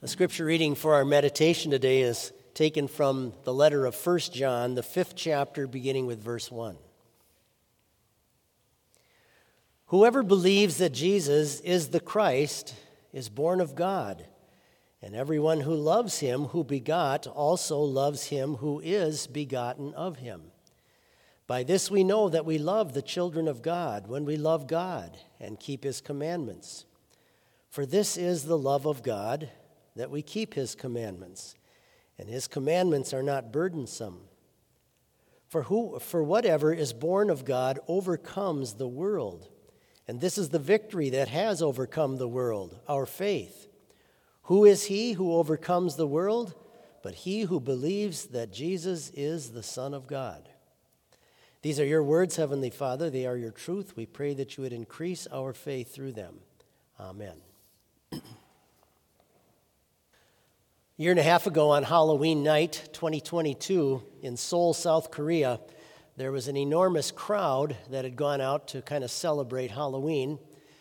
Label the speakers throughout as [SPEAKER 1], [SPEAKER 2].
[SPEAKER 1] The scripture reading for our meditation today is taken from the letter of 1 John, the 5th chapter, beginning with verse 1. Whoever believes that Jesus is the Christ is born of God, and everyone who loves him who begot also loves him who is begotten of him. By this we know that we love the children of God, when we love God and keep his commandments. For this is the love of God, that we keep his commandments, and his commandments are not burdensome. For whatever is born of God overcomes the world, and this is the victory that has overcome the world, our faith. Who is he who overcomes the world? But he who believes that Jesus is the Son of God. These are your words, Heavenly Father. They are your truth. We pray that you would increase our faith through them. Amen. A year and a half ago on Halloween night, 2022, in Seoul, South Korea, there was an enormous crowd that had gone out to kind of celebrate Halloween,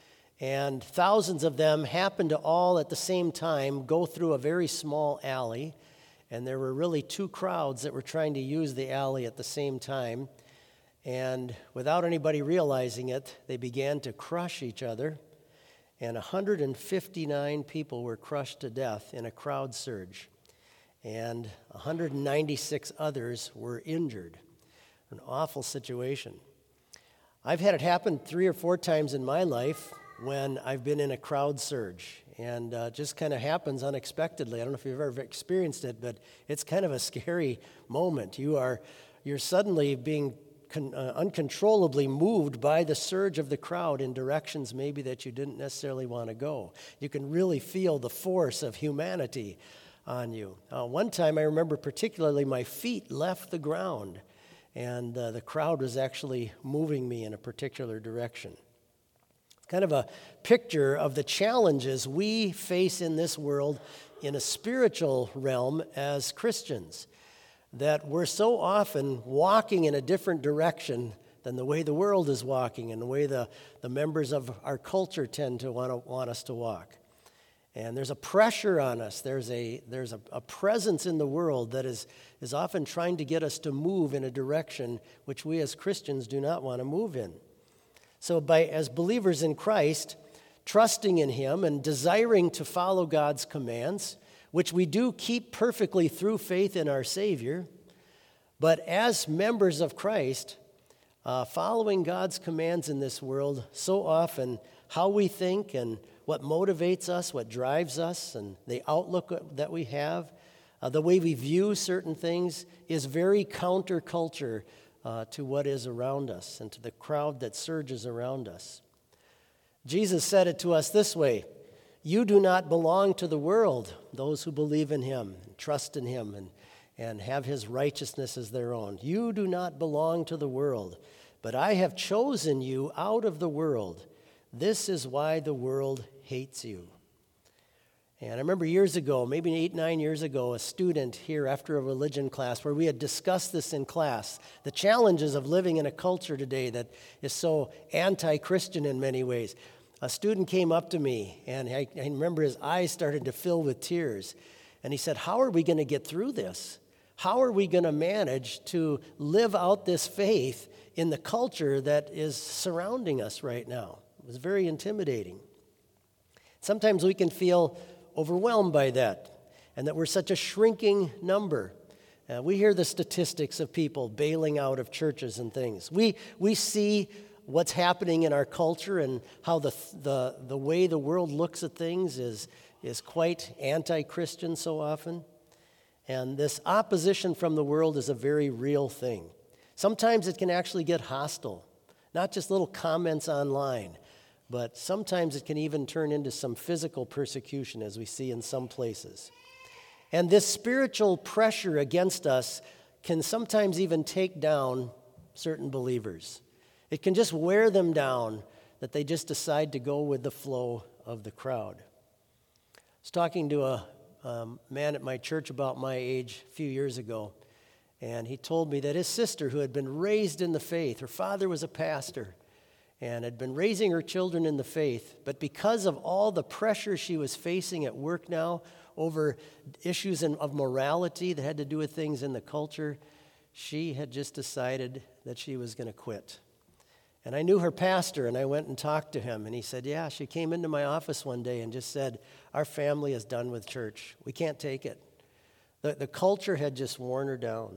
[SPEAKER 1] and thousands of them happened to all at the same time go through a very small alley, and there were really two crowds that were trying to use the alley at the same time, and without anybody realizing it, they began to crush each other. And 159 people were crushed to death in a crowd surge, and 196 others were injured. An awful situation. I've had it happen 3 or 4 times in my life when I've been in a crowd surge, and just kind of happens unexpectedly. I don't know if you've ever experienced it, but it's kind of a scary moment. You're suddenly being uncontrollably moved by the surge of the crowd in directions maybe that you didn't necessarily want to go. You can really feel the force of humanity on you. One time I remember particularly my feet left the ground, and the crowd was actually moving me in a particular direction. It's kind of a picture of the challenges we face in this world in a spiritual realm as Christians, that we're so often walking in a different direction than the way the world is walking and the way the members of our culture tend to want us to walk. And there's a pressure on us. There's a presence in the world that is often trying to get us to move in a direction which we as Christians do not want to move in. So as believers in Christ, trusting in him and desiring to follow God's commands, which we do keep perfectly through faith in our Savior, but as members of Christ, following God's commands in this world, so often how we think and what motivates us, what drives us, and the outlook that we have, the way we view certain things is very counterculture to what is around us and to the crowd that surges around us. Jesus said it to us this way: you do not belong to the world, those who believe in him, and trust in him, and have his righteousness as their own. You do not belong to the world, but I have chosen you out of the world. This is why the world hates you. And I remember years ago, maybe 8, 9 years ago, a student here after a religion class where we had discussed this in class, the challenges of living in a culture today that is so anti-Christian in many ways. A student came up to me, and I remember his eyes started to fill with tears. And he said, how are we going to get through this? How are we going to manage to live out this faith in the culture that is surrounding us right now? It was very intimidating. Sometimes we can feel overwhelmed by that, and that we're such a shrinking number. We hear the statistics of people bailing out of churches and things. We see what's happening in our culture and how the way the world looks at things is quite anti-Christian so often. And this opposition from the world is a very real thing. Sometimes it can actually get hostile, not just little comments online, but sometimes it can even turn into some physical persecution, as we see in some places. And this spiritual pressure against us can sometimes even take down certain believers. It can just wear them down that they just decide to go with the flow of the crowd. I was talking to a man at my church about my age a few years ago, and he told me that his sister, who had been raised in the faith, her father was a pastor, and had been raising her children in the faith. But because of all the pressure she was facing at work now over issues of morality that had to do with things in the culture, she had just decided that she was going to quit. And I knew her pastor, and I went and talked to him, and he said, yeah, she came into my office one day and just said, our family is done with church. We can't take it. The culture had just worn her down.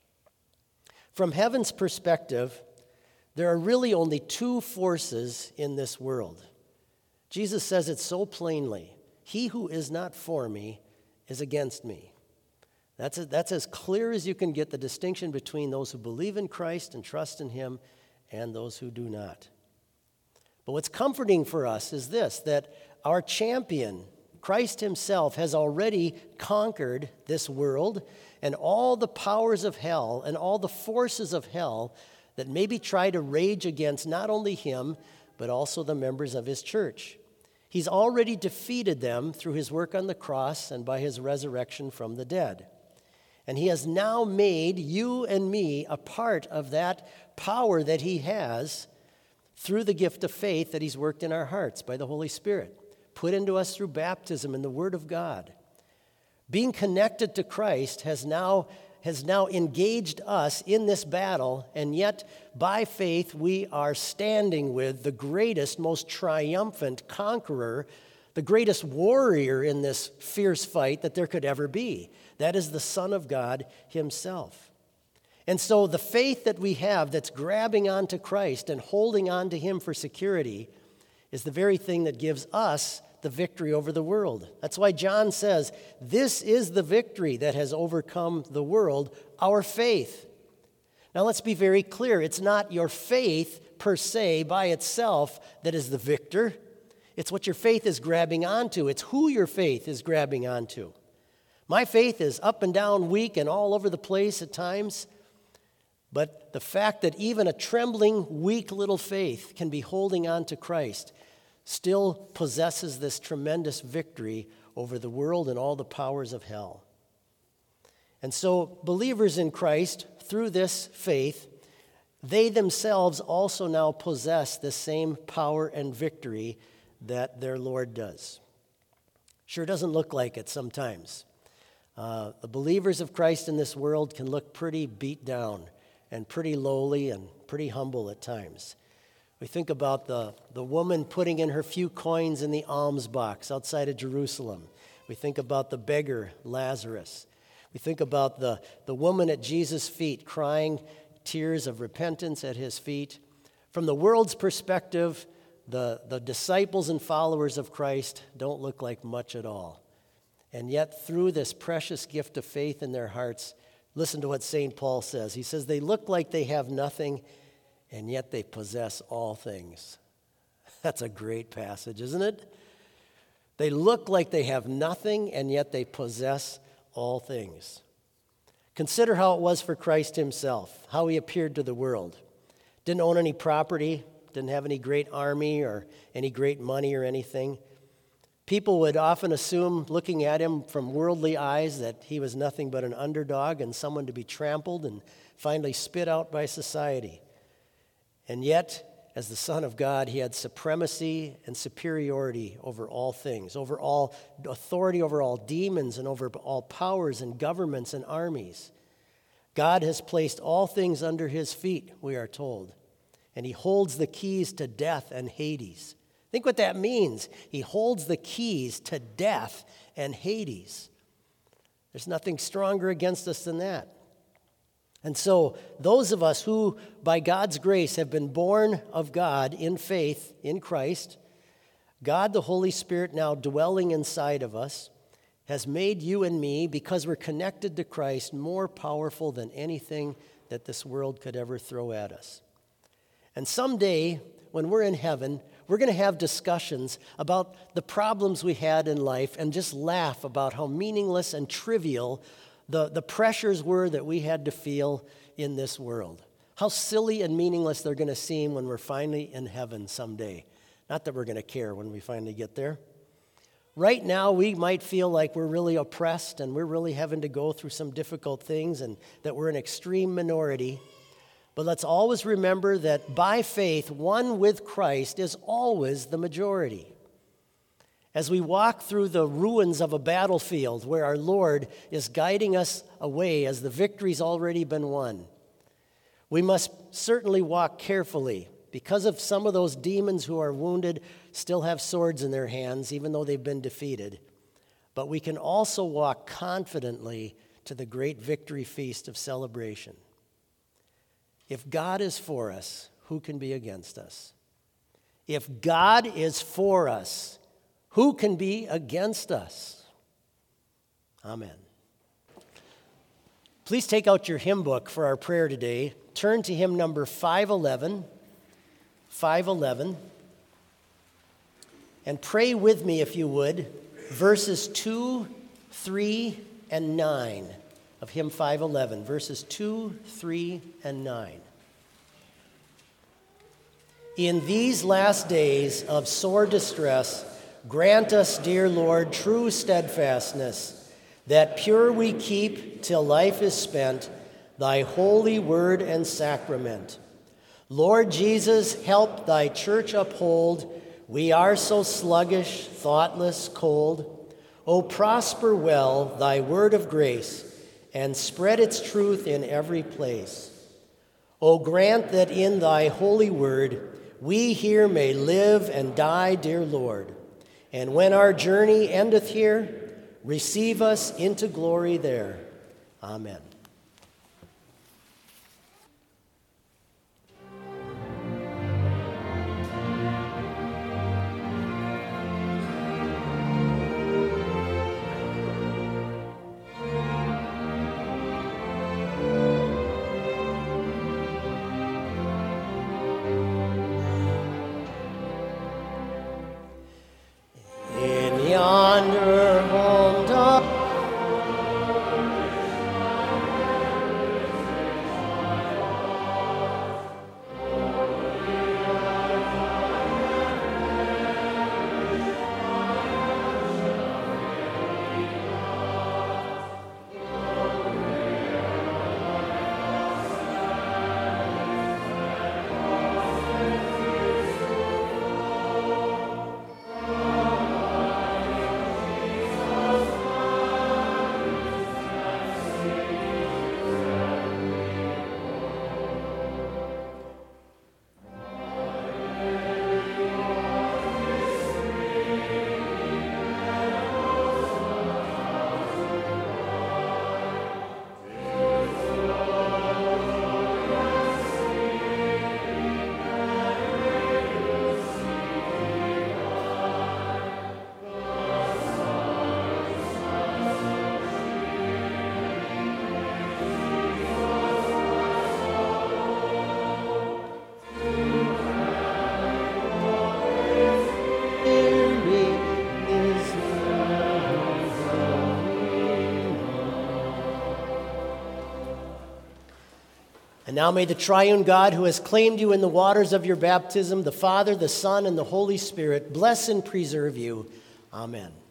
[SPEAKER 1] From heaven's perspective, there are really only two forces in this world. Jesus says it so plainly. He who is not for me is against me. That's as clear as you can get the distinction between those who believe in Christ and trust in him and those who do not. But what's comforting for us is this, that our champion, Christ himself, has already conquered this world and all the powers of hell and all the forces of hell that maybe try to rage against not only him, but also the members of his church. He's already defeated them through his work on the cross and by his resurrection from the dead. And he has now made you and me a part of that power that he has through the gift of faith that he's worked in our hearts by the Holy Spirit, put into us through baptism and the Word of God. Being connected to Christ has now engaged us in this battle, and yet by faith we are standing with the greatest, most triumphant conqueror, the greatest warrior in this fierce fight that there could ever be. That is the Son of God himself. And so the faith that we have that's grabbing onto Christ and holding on to him for security is the very thing that gives us the victory over the world. That's why John says, this is the victory that has overcome the world, our faith. Now let's be very clear. It's not your faith per se by itself that is the victor. It's what your faith is grabbing onto. It's who your faith is grabbing onto. My faith is up and down, weak, and all over the place at times. But the fact that even a trembling, weak little faith can be holding on to Christ still possesses this tremendous victory over the world and all the powers of hell. And so believers in Christ, through this faith, they themselves also now possess the same power and victory that their Lord does. Sure doesn't look like it sometimes. The believers of Christ in this world can look pretty beat down and pretty lowly and pretty humble at times. We think about the woman putting in her few coins in the alms box outside of Jerusalem. We think about the beggar, Lazarus. We think about the woman at Jesus' feet crying tears of repentance at his feet. From the world's perspective, the disciples and followers of Christ don't look like much at all. And yet, through this precious gift of faith in their hearts, listen to what St. Paul says. He says, they look like they have nothing, and yet they possess all things. That's a great passage, isn't it? They look like they have nothing, and yet they possess all things. Consider how it was for Christ himself, how he appeared to the world. Didn't own any property, didn't have any great army or any great money or anything. People would often assume, looking at him from worldly eyes, that he was nothing but an underdog and someone to be trampled and finally spit out by society. And yet, as the Son of God, he had supremacy and superiority over all things, over all authority, over all demons, and over all powers and governments and armies. God has placed all things under his feet, we are told, and he holds the keys to death and Hades. Think what that means. He holds the keys to death and Hades. There's nothing stronger against us than that. And so those of us who, by God's grace, have been born of God in faith in Christ, God the Holy Spirit now dwelling inside of us, has made you and me, because we're connected to Christ, more powerful than anything that this world could ever throw at us. And someday, when we're in heaven, we're going to have discussions about the problems we had in life and just laugh about how meaningless and trivial the pressures were that we had to feel in this world. How silly and meaningless they're going to seem when we're finally in heaven someday. Not that we're going to care when we finally get there. Right now, we might feel like we're really oppressed and we're really having to go through some difficult things and that we're an extreme minority. But let's always remember that by faith, one with Christ is always the majority. As we walk through the ruins of a battlefield where our Lord is guiding us away as the victory's already been won, we must certainly walk carefully because of some of those demons who are wounded still have swords in their hands, even though they've been defeated. But we can also walk confidently to the great victory feast of celebration. If God is for us, who can be against us? If God is for us, who can be against us? Amen. Please take out your hymn book for our prayer today. Turn to hymn number 511. 511. And pray with me, if you would, verses 2, 3, and 9 of hymn 511. Verses 2, 3, and 9. In these last days of sore distress, grant us, dear Lord, true steadfastness, that pure we keep till life is spent, thy holy word and sacrament. Lord Jesus, help thy church uphold. We are so sluggish, thoughtless, cold. O prosper well thy word of grace, and spread its truth in every place. O grant that in thy holy word we here may live and die, dear Lord. And when our journey endeth here, receive us into glory there. Amen. Yonder home top. And now may the triune God who has claimed you in the waters of your baptism, the Father, the Son, and the Holy Spirit, bless and preserve you. Amen.